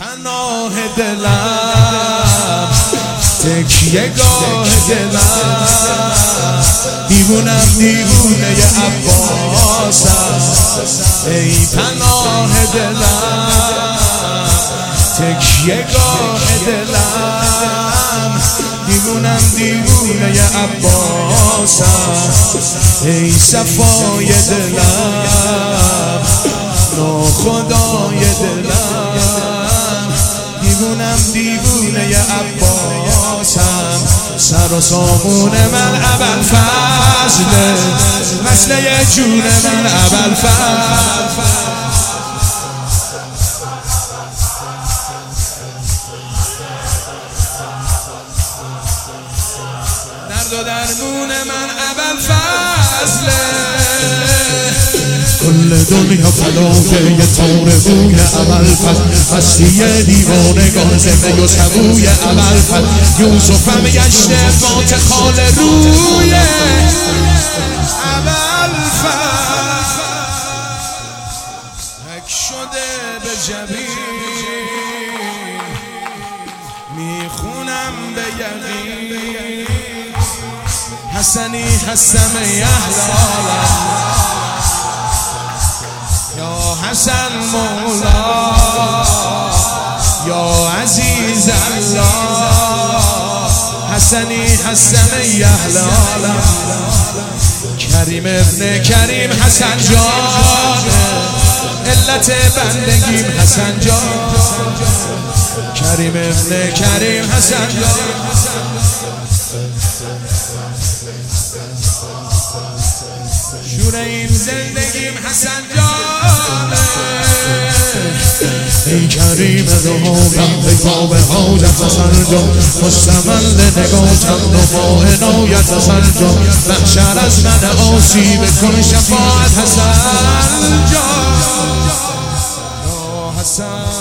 پناه دلم، تکیه گاه دلم، دیوونم دیوونه عباسم. ای پناه دلم، تکیه گاه دلم، دیوونم دیوونه عباسم. ای صفای دلم، ناخدای دلم، دیوونم دیوونه عباسم. سر و سامون من ابوالفضل، مسله جون من ابوالفضل. درد و درمون من ابوالفضل، کل دنیا فلافه تار بوی ابوالفضل. هستی دیوانگان زنده و سبوی ابوالفضل. یوسفم گشته فات خال روی ابوالفضل. حک شده به جبین، میخونم به یقین. حسنی هستم ای اهل عالم، یا حسن مولا، یا عزیز الله. حسنی هستم ای اهل عالم، کریم ابن کریم حسن جان، علت بندگیم حسن جان. کریم ابن کریم حسن جان، شور این زندگیم حسن جان. ای کریم روحانم پیغام حاجت حسن جان، مستمل نگاتم نما عنایت حسن جان. محشر از من آسیب کن شفاعت حسن جان. یا حسن